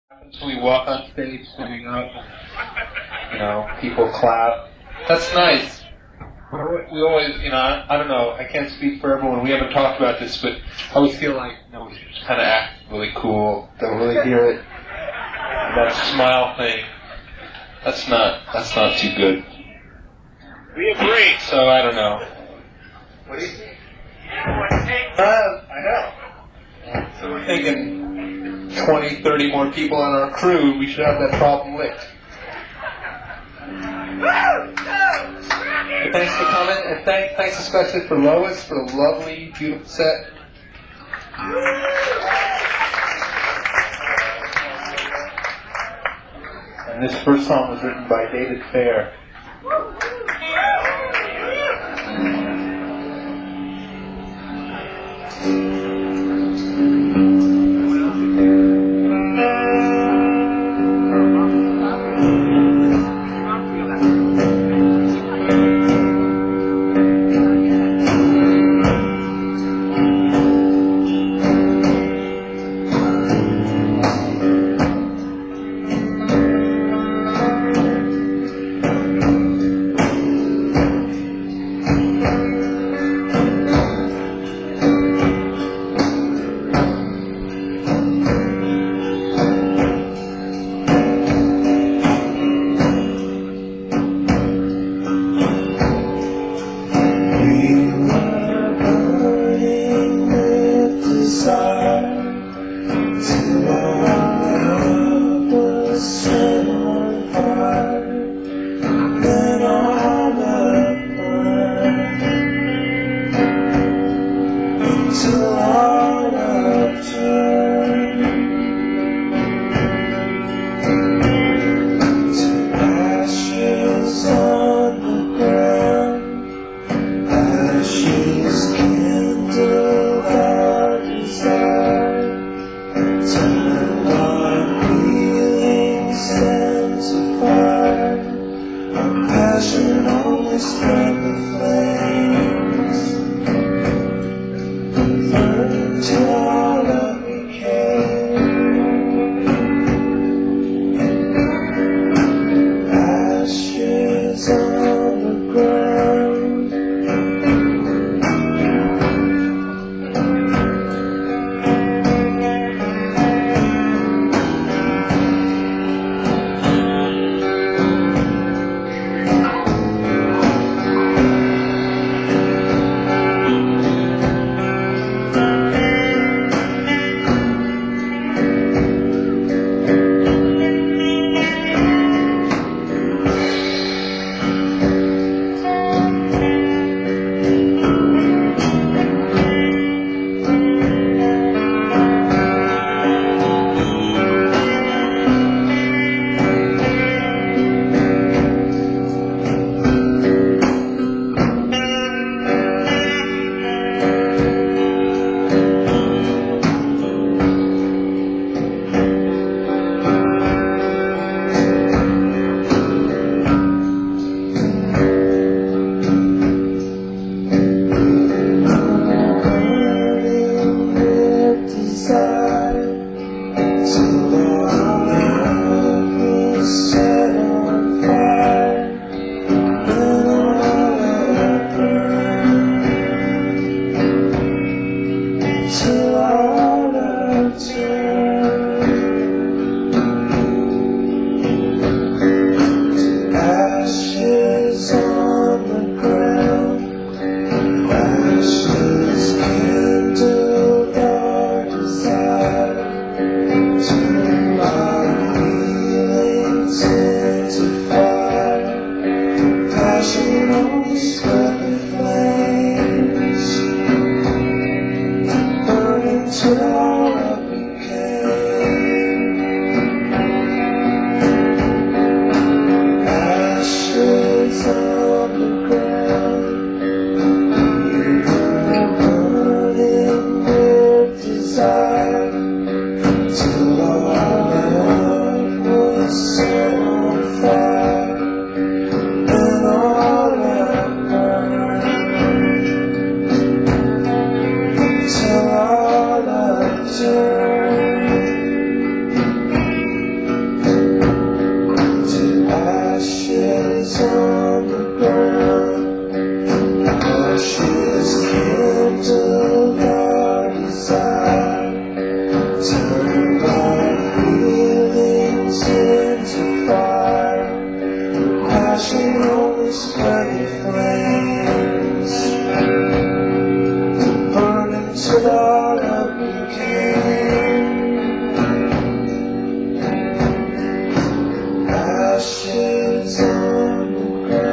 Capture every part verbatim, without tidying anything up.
Until we walk on stage sitting up, you know, people clap. That's nice. We always, you know, I, I don't know, I can't speak for everyone, we haven't talked about this, but I always feel like, you know, we should just kind of act really cool, don't really hear it. That smile thing, that's not, that's not too good. We agree. So, I don't know. What do you think? Uh, I know. So we're thinking twenty, thirty more people on our crew, we should have that problem licked. But thanks for coming, and thank, thanks especially for Lois for the lovely, beautiful set. And this first song was written by David Fair. ashes on the ground, ashes kindled our desire, turn our feelings into fire, crashing on the spreading flames, to burn until our love became ashes on the ground.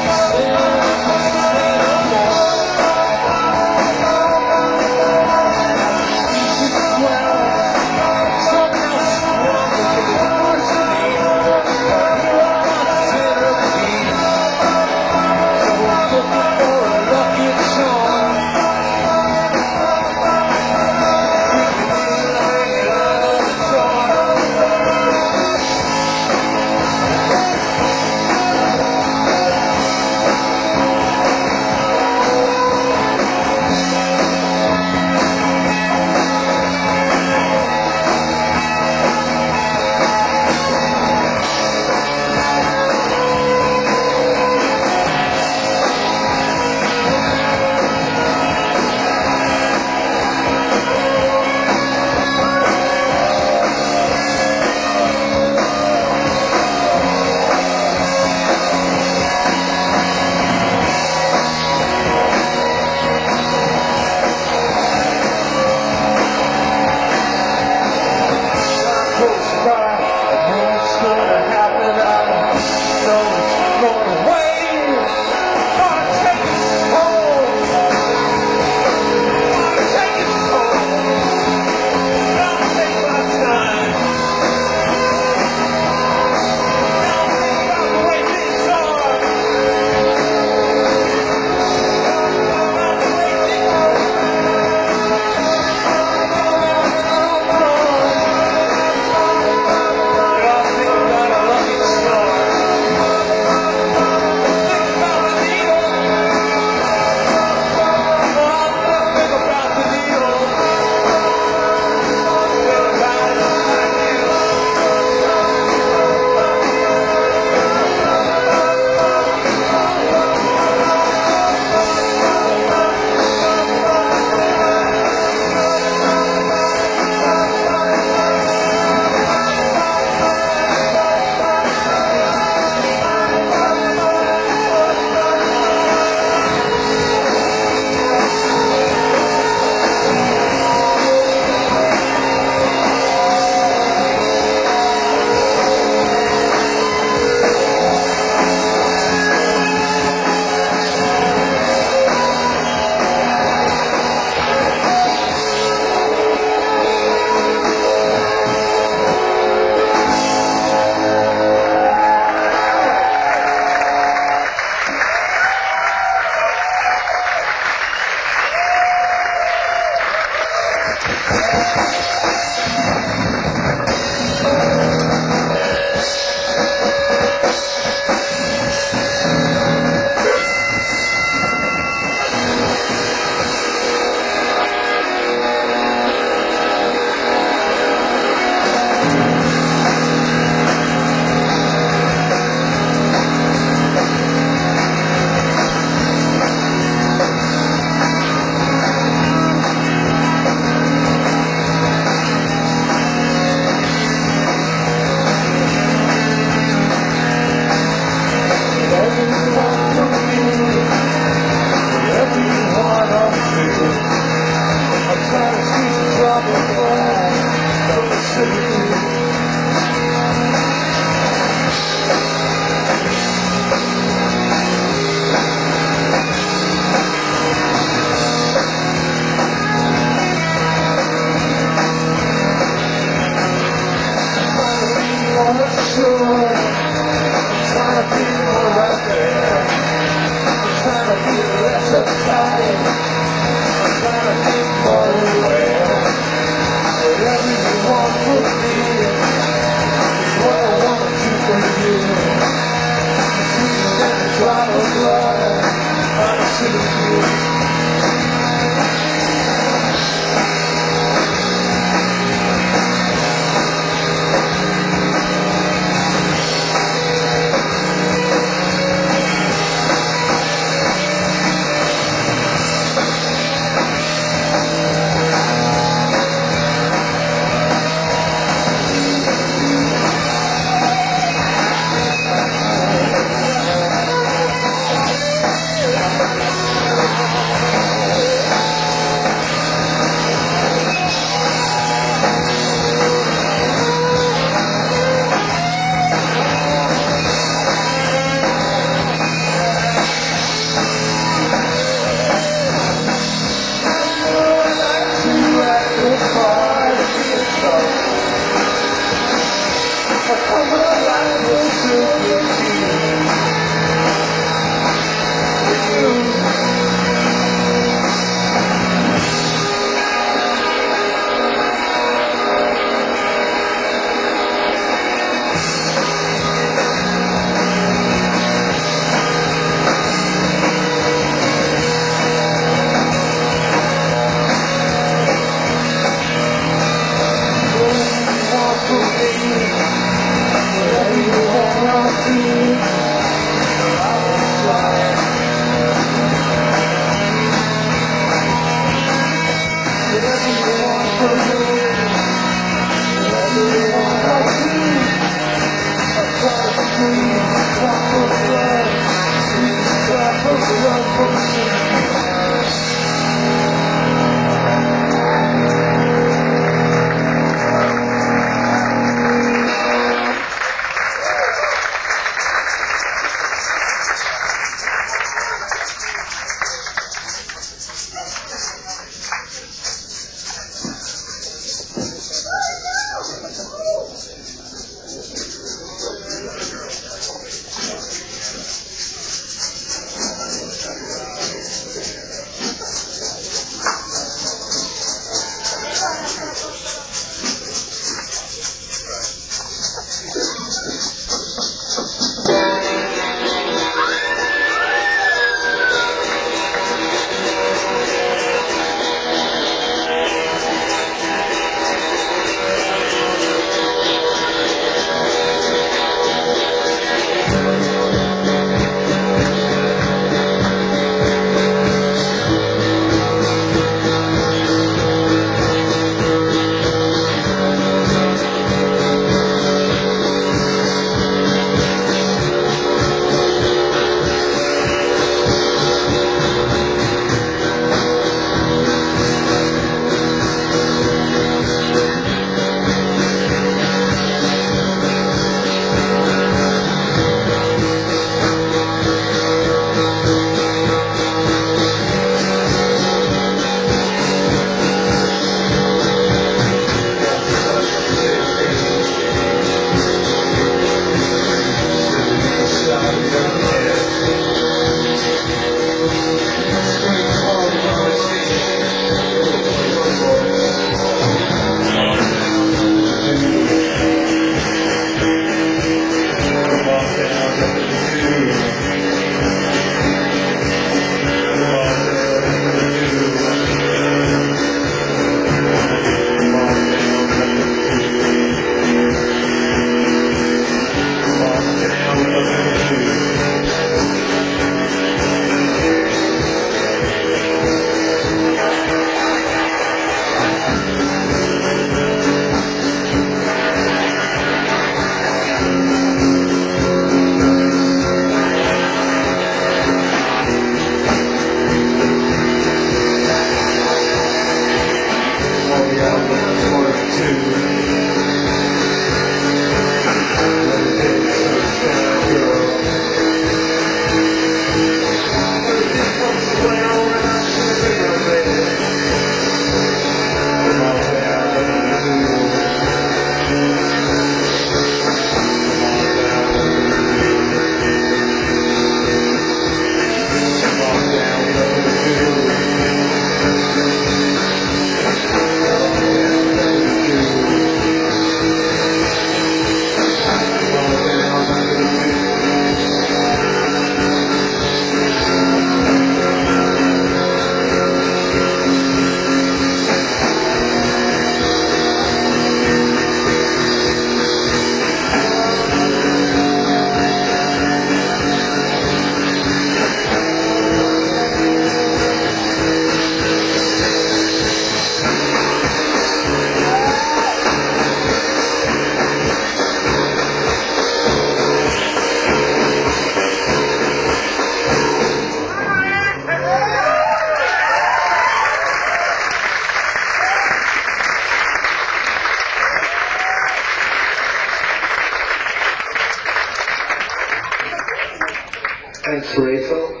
Thanks, Rachel.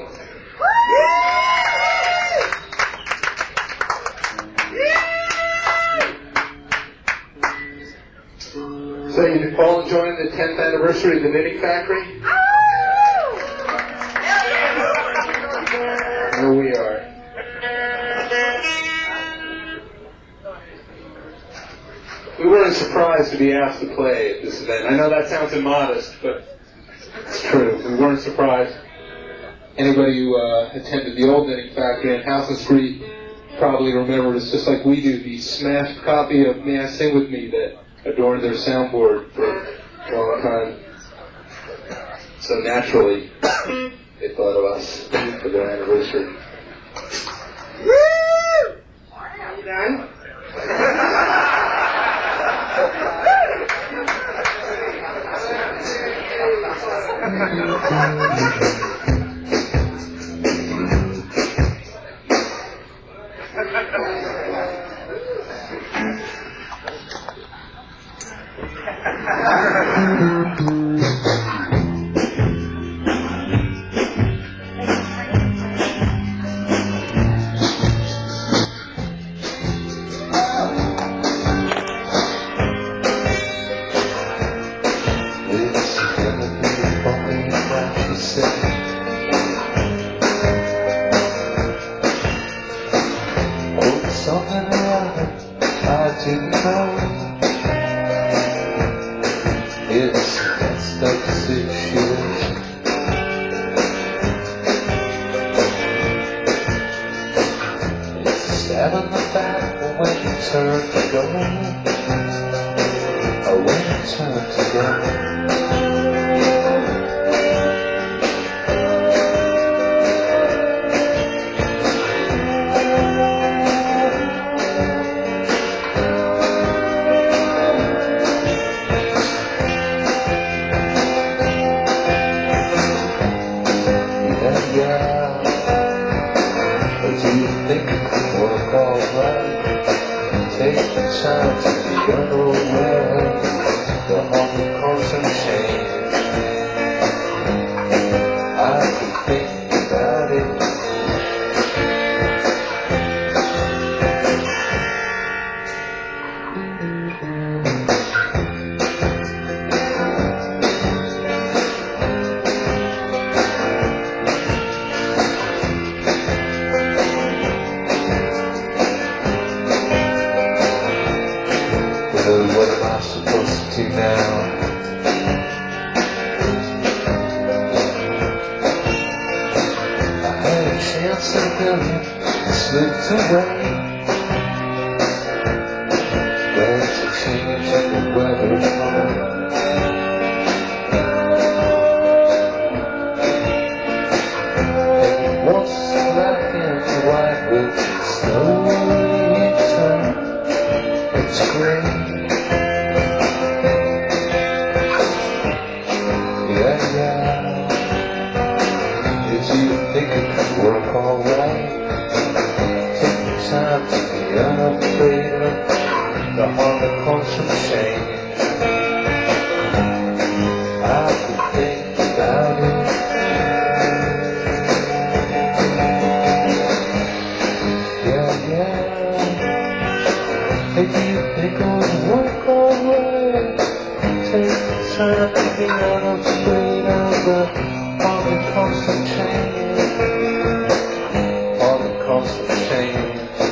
So you all enjoying the tenth anniversary of the Knitting Factory? Here we are. We weren't surprised to be asked to play at this event. I know that sounds immodest, but it's true. We weren't surprised. Anybody who uh, attended the old Knitting Factory on Houston Street probably remembers, just like we do, the smashed copy of May I Sing With Me that adorned their soundboard for a long time. So naturally, they thought of us for their anniversary. Woo! Are you done? Stabbing the back when you turn to go. Or when you turn to go. Yeah, but do you think it could work alright? Take the time to be unaware. The whole constant change. I could think about it. Well, what am I supposed to do now? I had a chance to build it, slipped away. Glad to change the weather from. And once black and white will slowly turn, it's gray. Yeah, yeah. Did you think it could work alright? Take the time to be unafraid of the harm that comes from change. I could think about it. Yeah, yeah. Maybe you think it would work alright. Take the time to be unafraid of the harm that comes from change. All that comes from change.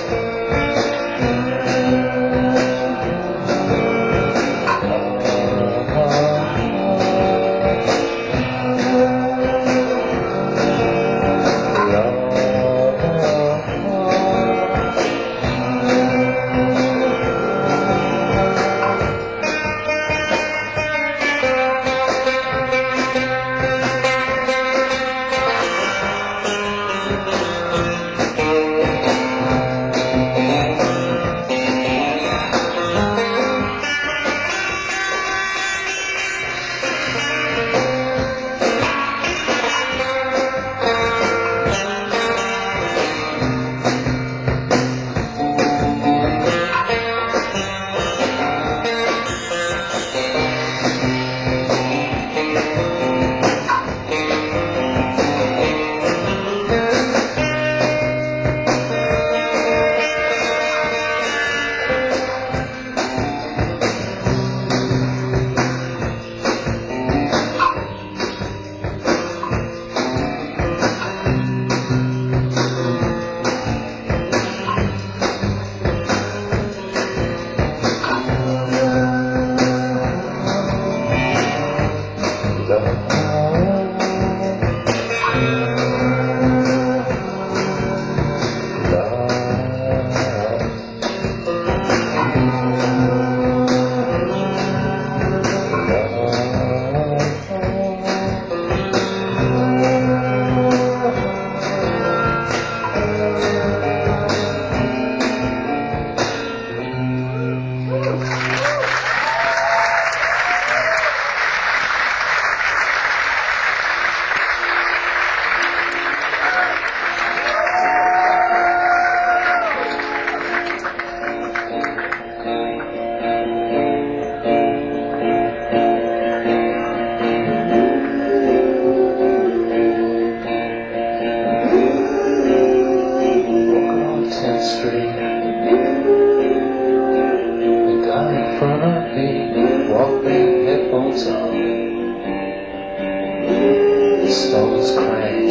Stones crash.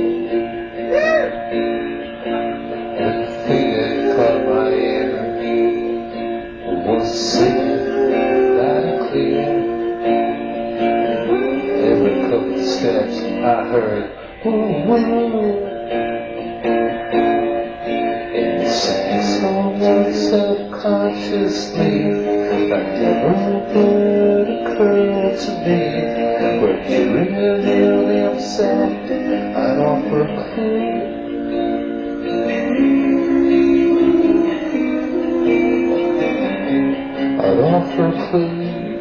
Everything that caught my ear was singing loud and clear. Every couple of steps I heard, ooh, ooh, in the sand. subconsciously. That never would occur to me. When you're really upset, I'd offer a clue. I'd offer a clue.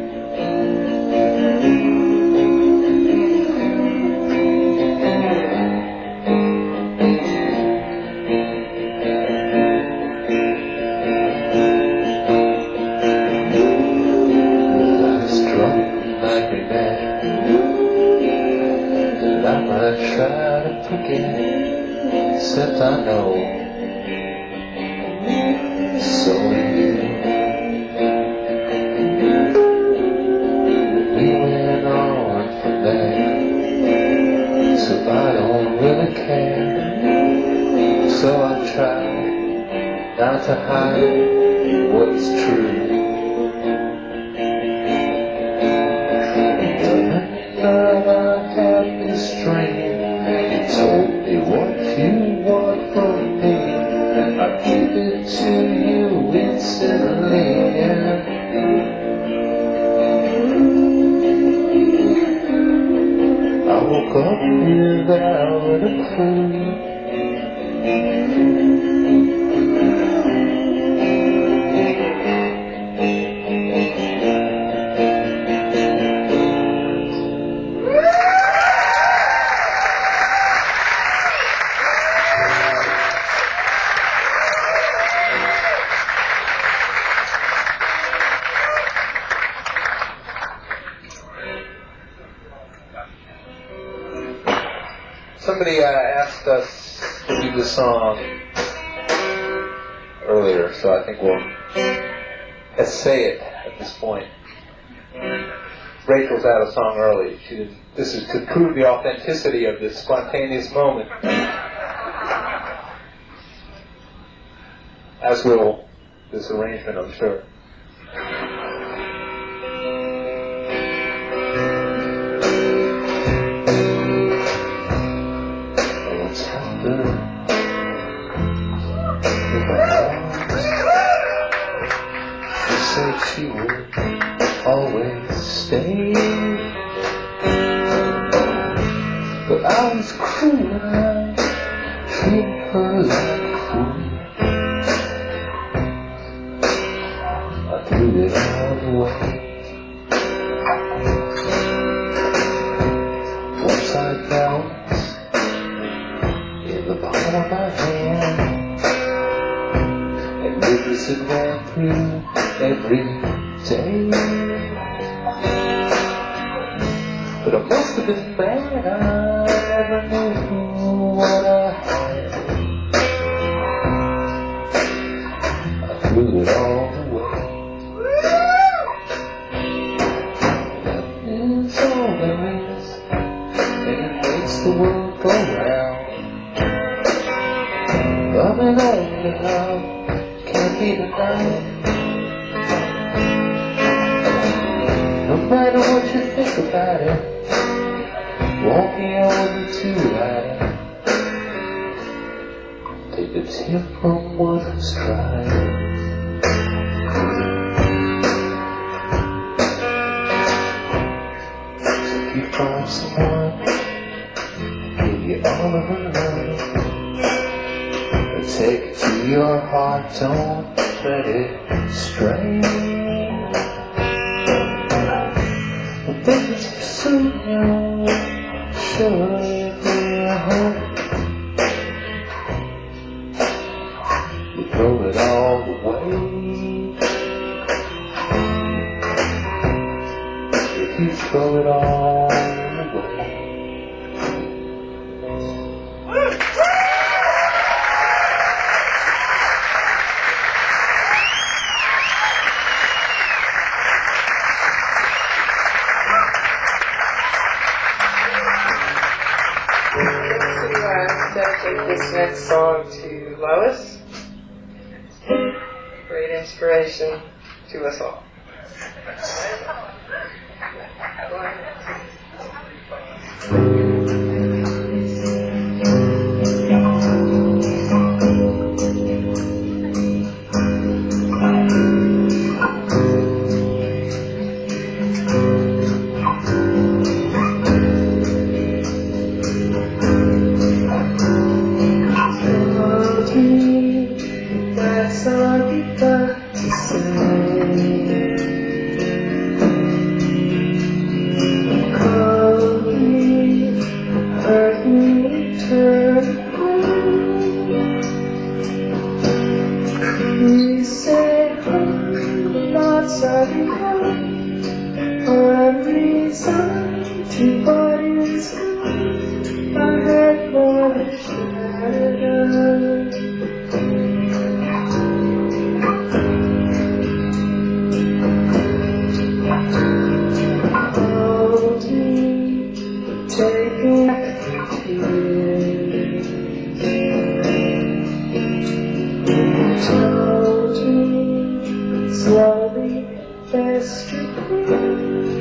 Try to forget, except I know so do you. We went on from there, so I don't really care. So I try not to hide what's true. But I have this dream. You told me what you want from me, and I give it to you instantly. Yeah. I woke up without a clue. Somebody uh, asked us to do the song earlier, so I think we'll essay it at this point. Rachel's had a song early. She didn't, this is to prove the authenticity of this spontaneous moment. As will this arrangement, I'm sure. Said she would always stay, but I was cruel and I treated her like a fool. I threw it all away. Once I balanced in the palm of my hand, and rivers had ran through every day. But I must have been bad, I never knew what I had. I threw it all away. That is all there is, and it makes the world go round. Love and only love can't be denied. No matter what you think about it, won't be able to ride. Take a tip from one's pride. So if you find someone, give you all of her love, but take it to your heart, don't let it stray. It's so young, sure you're home. You throw it all away. If you throw it all away. Dedicate this next song to Lois. Great inspiration to us all. me, that's all you got to say. Call me, hurt me, turn away. You say, I'm not sorry, I'm resigned to what is gone. I had what I should have done. Hold me, take back the tears. Told me slowly best you could.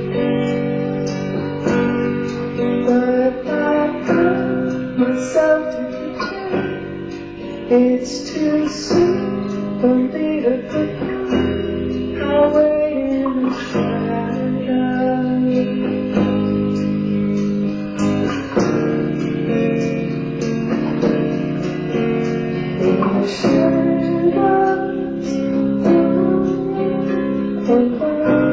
But I found myself to pretend it's too soon for me to forget. I'll wait in the shadows. In the shadows, oh, oh, oh.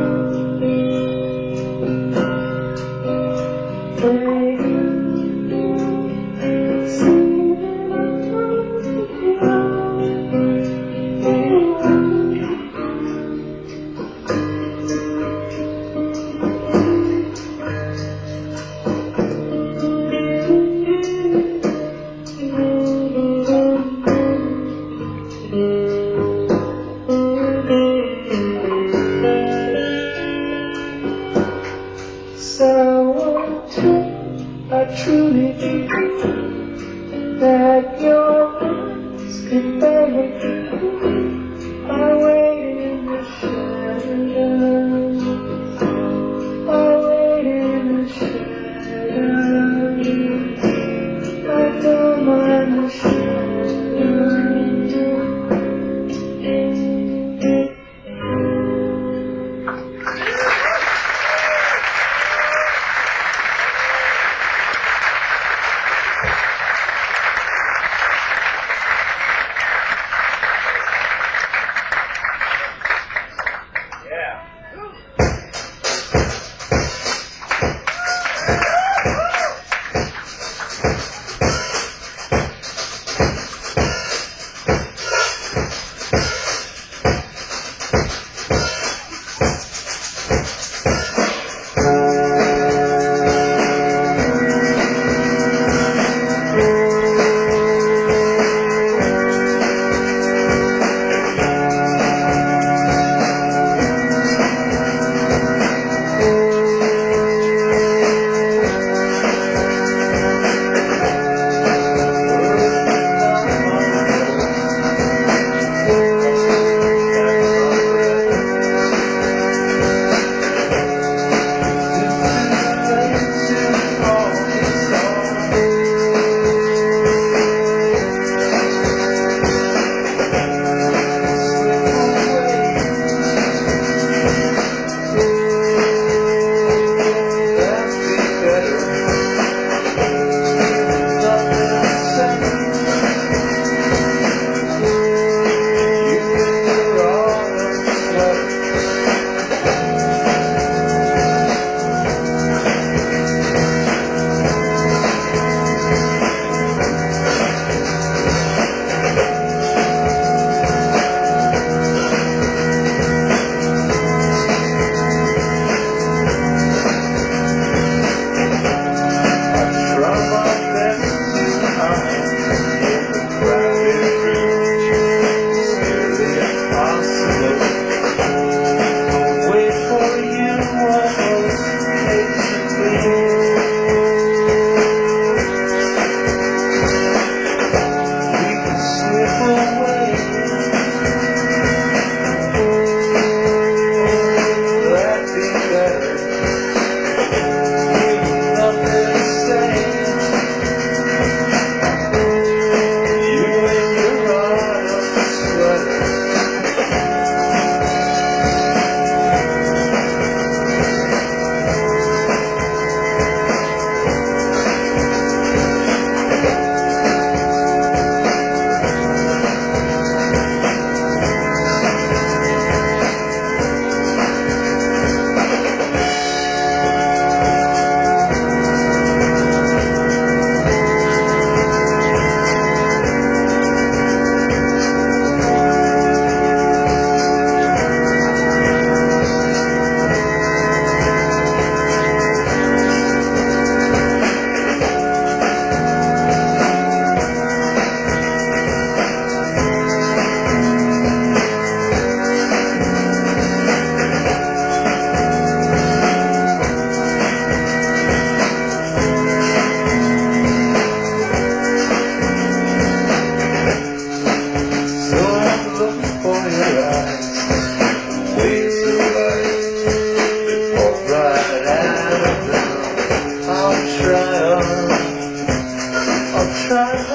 So I truly believe that your words could never be. I wait in the shadows. I wait in the shadows. I don't mind the shadows.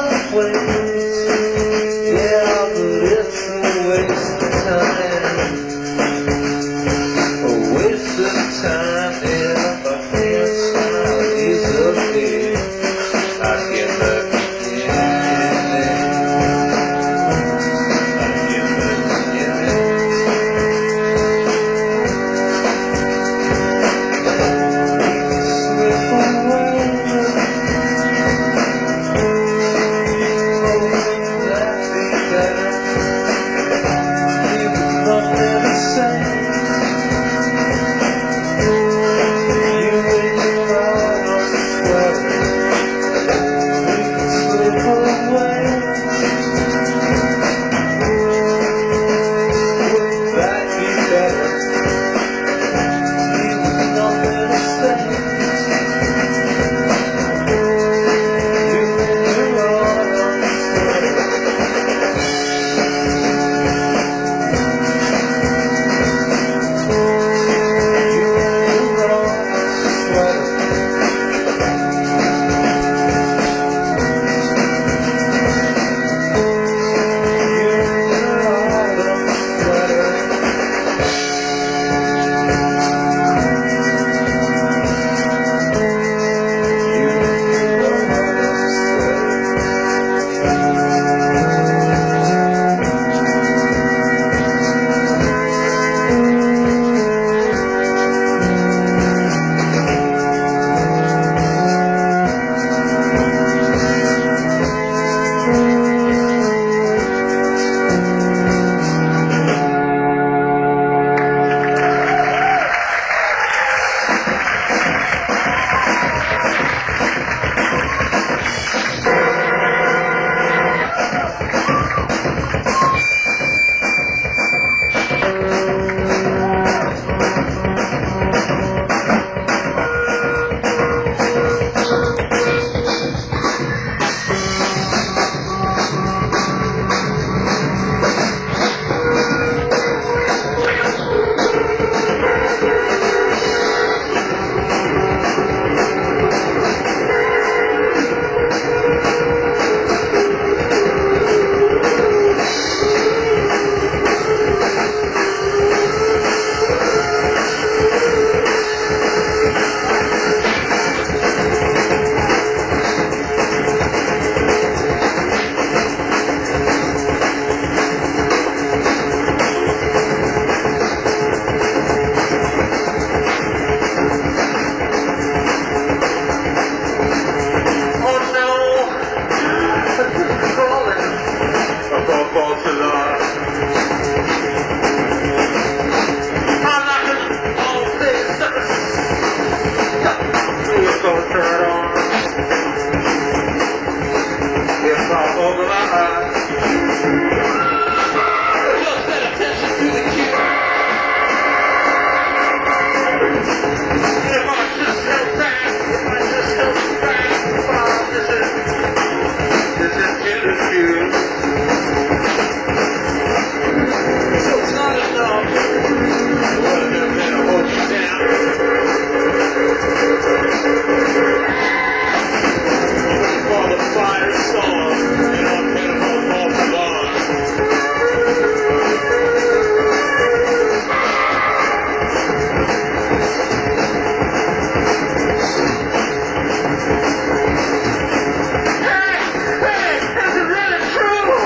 way. Yeah, but it's a waste of time. A waste of time if I can't smile easily. I get back again. I get back again. Slip away. Oh, that'd be better. Leave the nothing to say. You and your autumn sweater. We can slip away. Wouldn't that be better? Leave with nothing to say. You and your autumn sweater. You and your autumn sweater. You and your autumn sweater. You and your autumn sweater. Oh no, I'm just crawling above Baltimore. I'm not gonna all this. We're gonna turn on. It's all over my eyes. Just pay attention to the cue. If I just held back, if I just held back, wow, this is, this is interview. So it's not enough. What have been to hold you down? What you call the fire song, and I'm heading home off the line. Hey, hey, is it really true?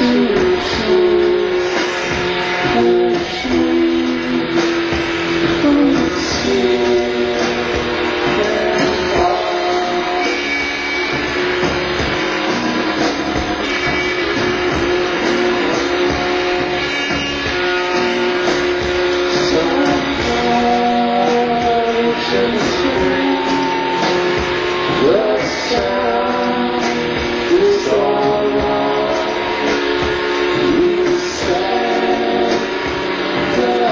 The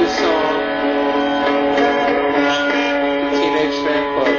this song. Teenage Fan Club.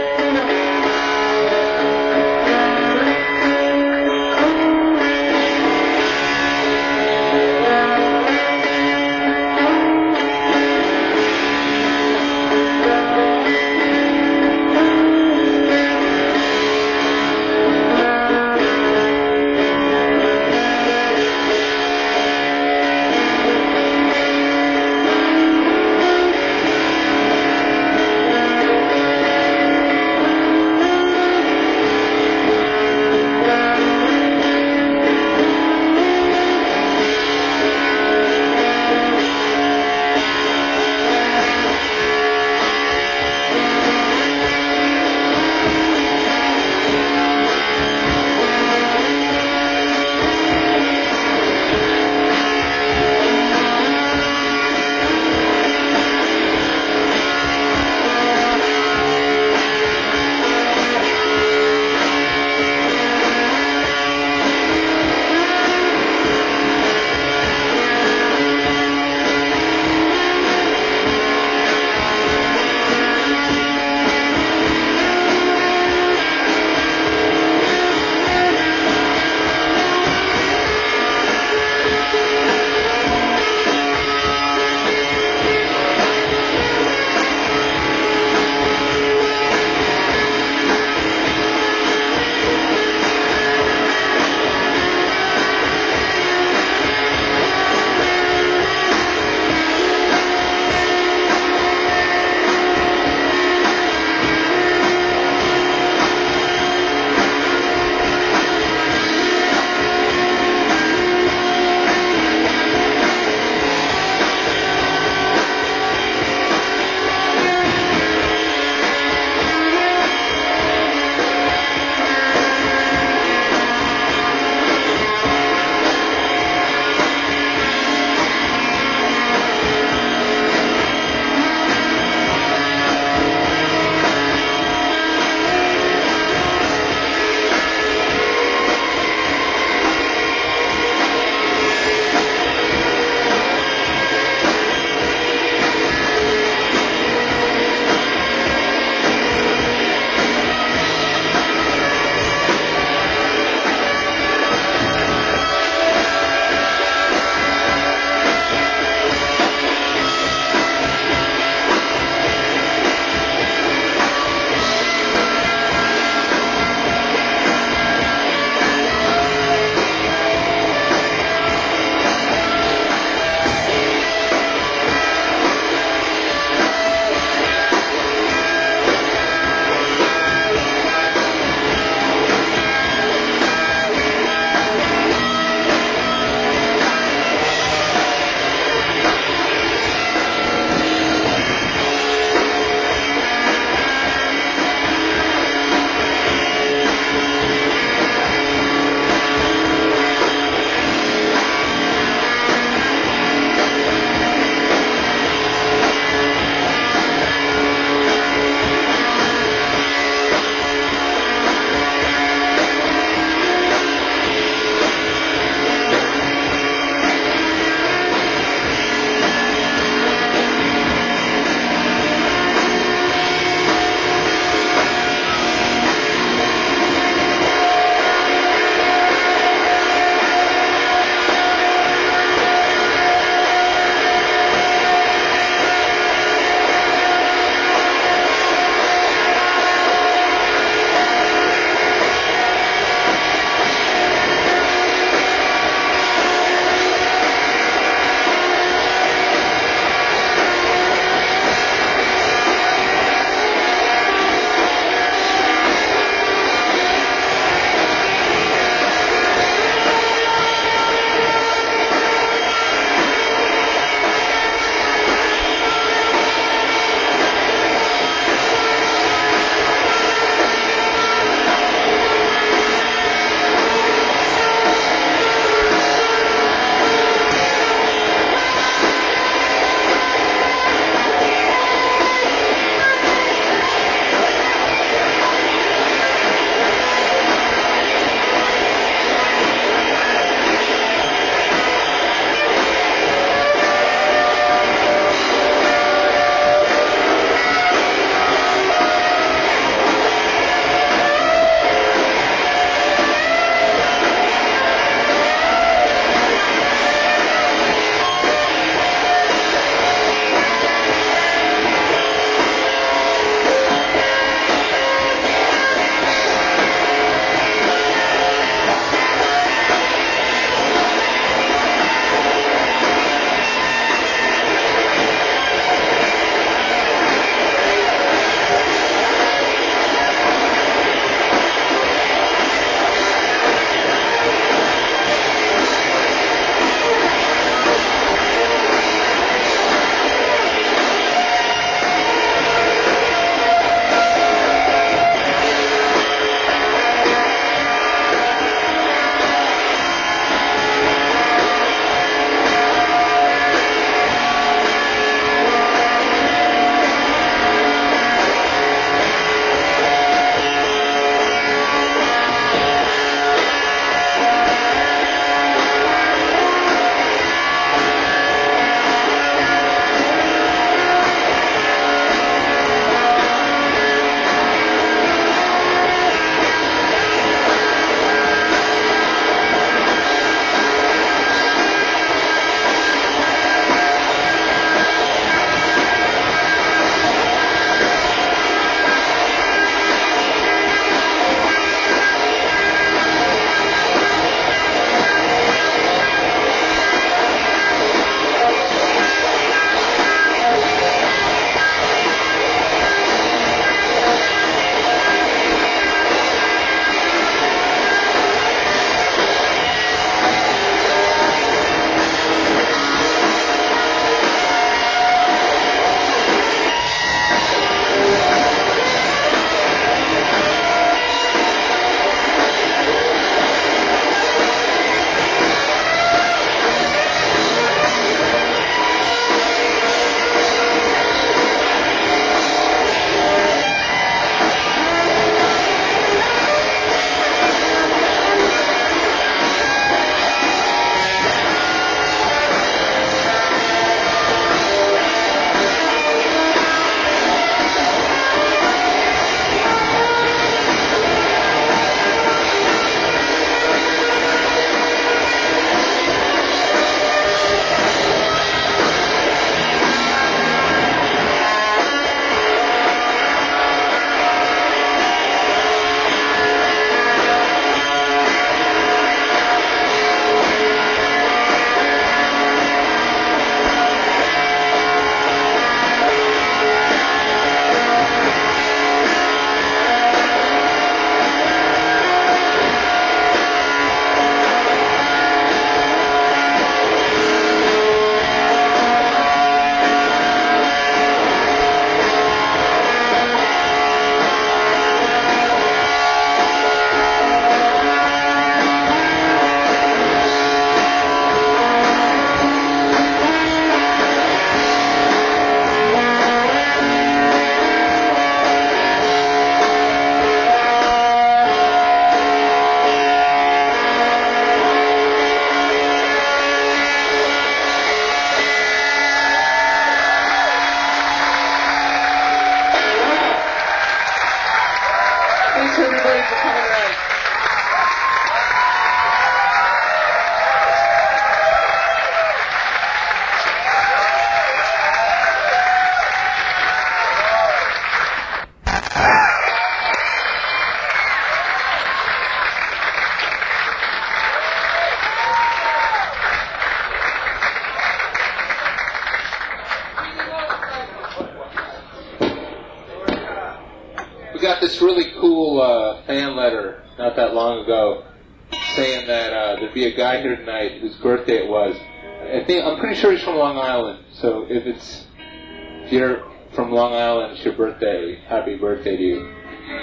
got this really cool uh, fan letter not that long ago saying that uh, there'd be a guy here tonight whose birthday it was. I think I'm pretty sure he's from Long Island. So if it's if you're from Long Island, it's your birthday. Happy birthday to you.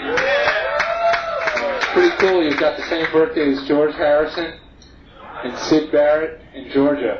Pretty cool. You've got the same birthday as George Harrison and Syd Barrett in Georgia.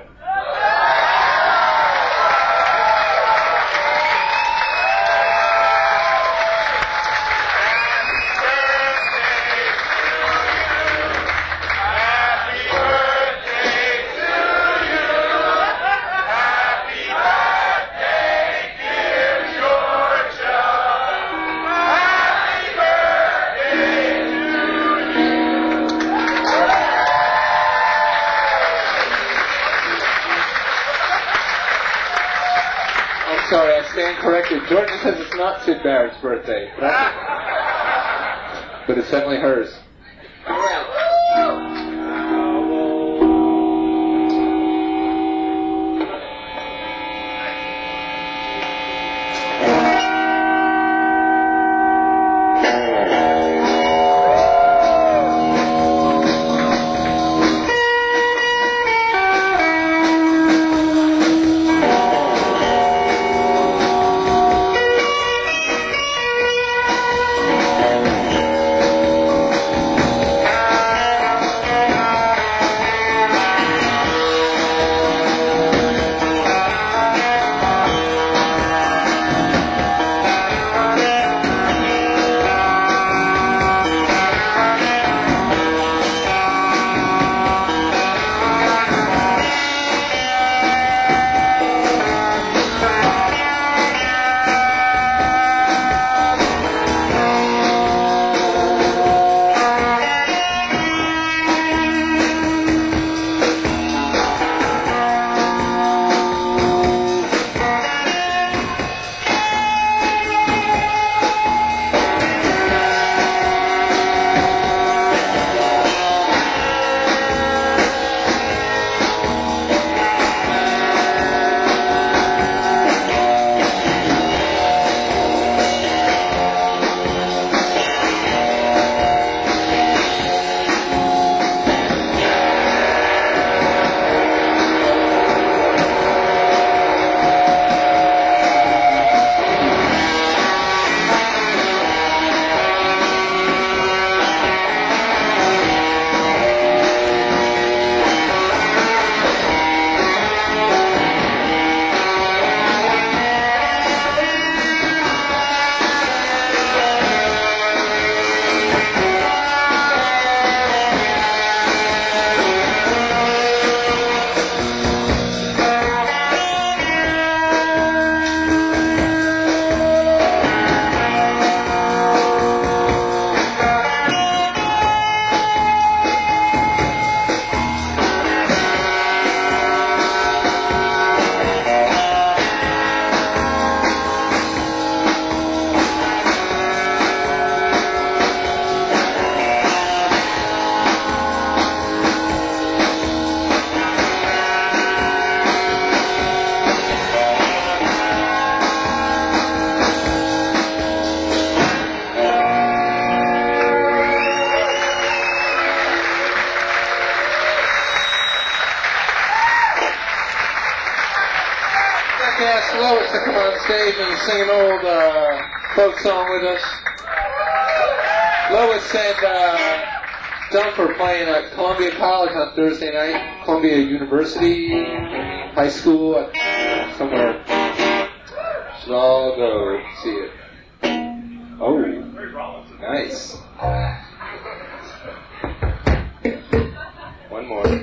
Sorry, I stand corrected. Georgia says it's not Syd Barrett's birthday, but, I, but it's definitely hers. All right. Ask Lois to come on stage and sing an old uh, folk song with us. Lois and uh, Dump are playing at Columbia College on Thursday night. Columbia University, high school, uh, somewhere. Should all go see it. Oh, nice. One more.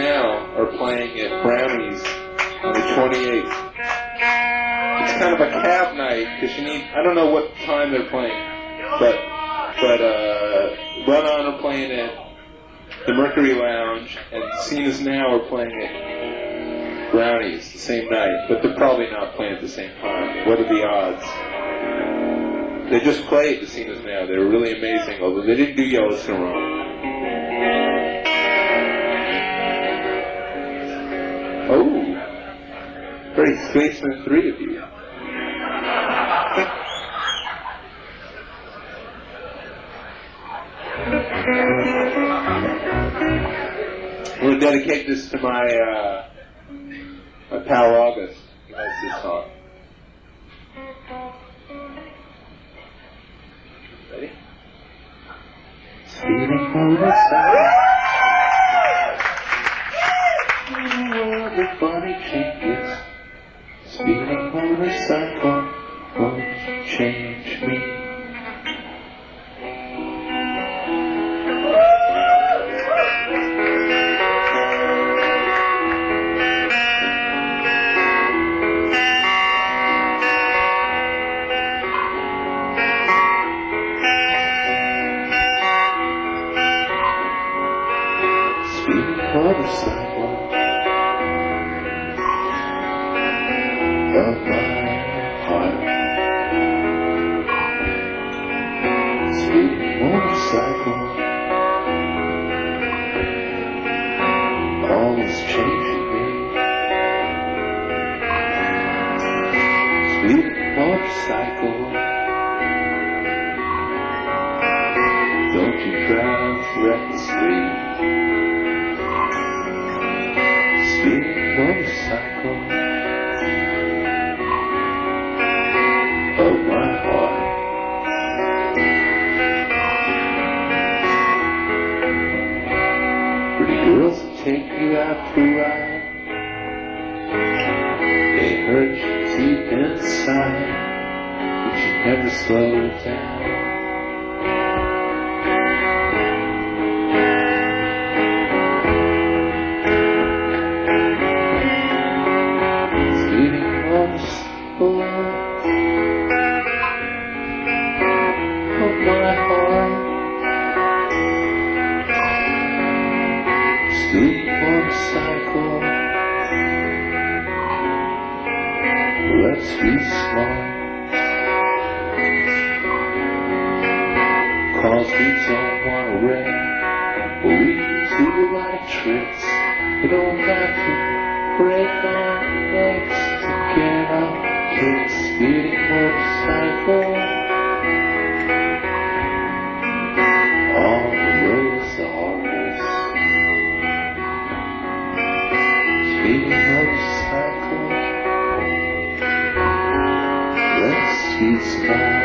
Now are playing at Brownies on the twenty-eighth. It's kind of a cab night because you need, I don't know what time they're playing, but but uh, Run On are playing at the Mercury Lounge, and Cena's Now are playing at Brownies the same night, but they're probably not playing at the same time. What are the odds? They just played the Cena's Now. They were really amazing, although they didn't do Yellowstone wrong. Oh, very Spaceman three of you. I'm going to dedicate this to my, uh, my pal August. He likes this song. Ready? Speeding on the side. All the funny changes. Speeding motorcycle won't change me. Speeding motorcycle of my heart. Speeding motorcycle, always changing me. Speeding motorcycle, don't you drive recklessly. Speeding motorcycle of my heart. Pretty girls that take you out for a ride, they hurt you deep inside, but you never slow down. Speeding motorcycle of my heart. Speeding motorcycle, let's be smart, 'cause we don't wanna wreck, but we do a lot of tricks. We don't have to break our necks to get our kicks. Speeding motorcycle, all the roads are hardest. Speeding motorcycle, let's be smart.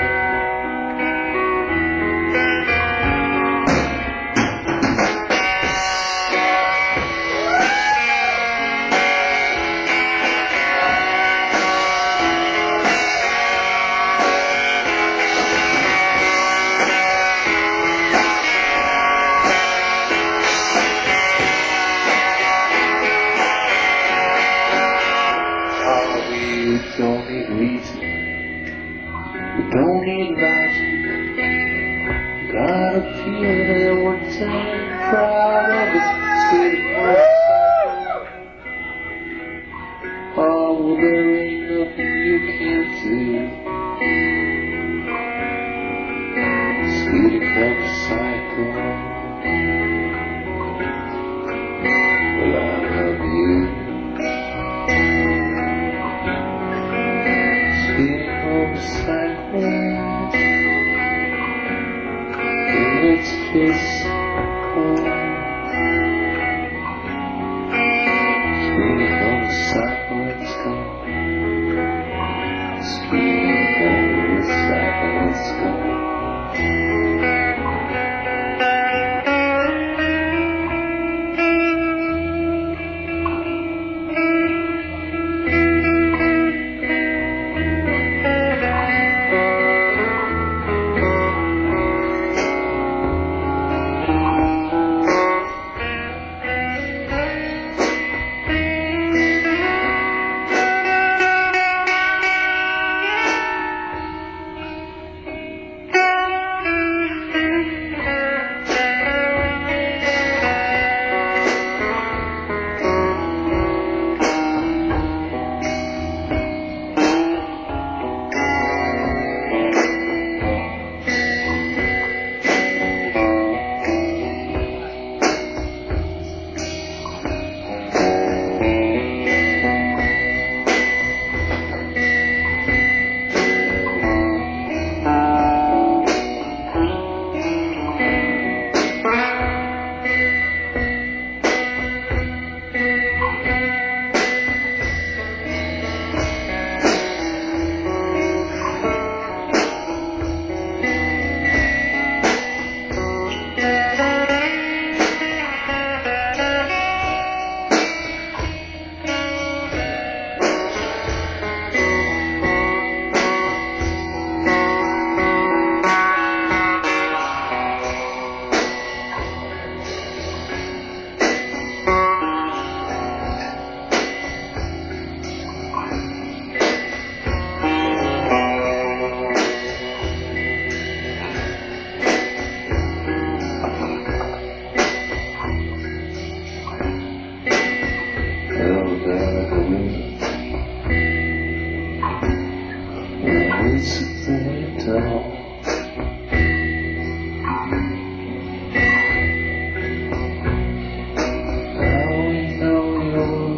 Oh, we don't need reason, we don't need logic. Got a feeling that we're damn proud of it. Speeding motorcycle, oh, well, there ain't nothing you can't do. Speeding motorcycle, well, I love you. Speeding motorcycle, let's kiss. Speeding motorcycle, let's go. Speeding motorcycle, let's go.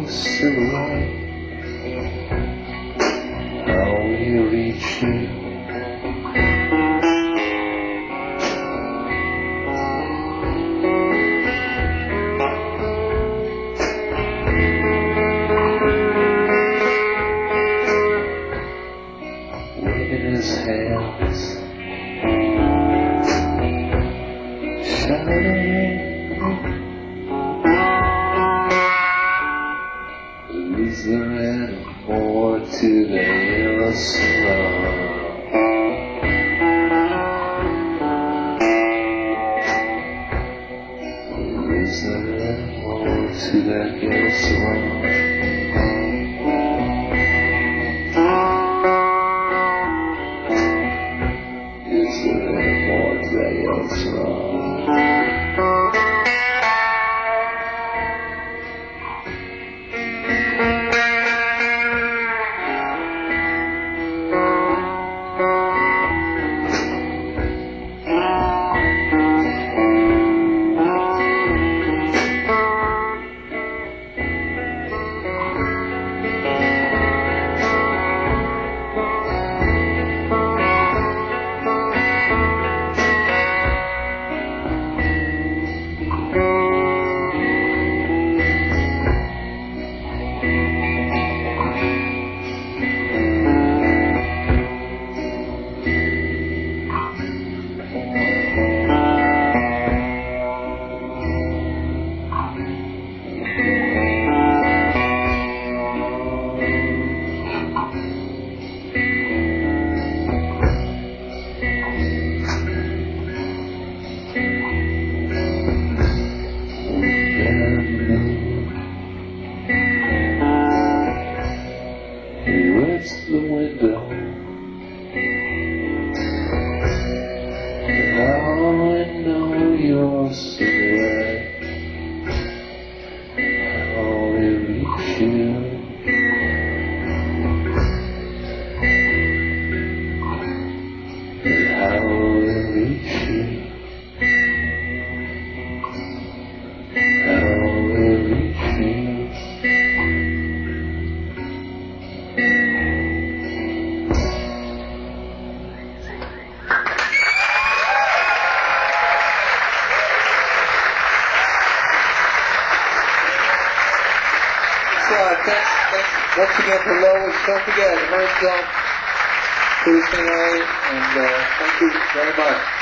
silhouette. How we reach you. In his hands, shouting, is there any more to the yellow snow? Is there any more to that yellow snow? What's wrong? It's the window. Now I know your silhouette. How we reach you. How we reach you. How we reach you. Thanks, thanks once again to Lois. Don't forget, Emerge Zone, please sing early, and uh, thank you very much.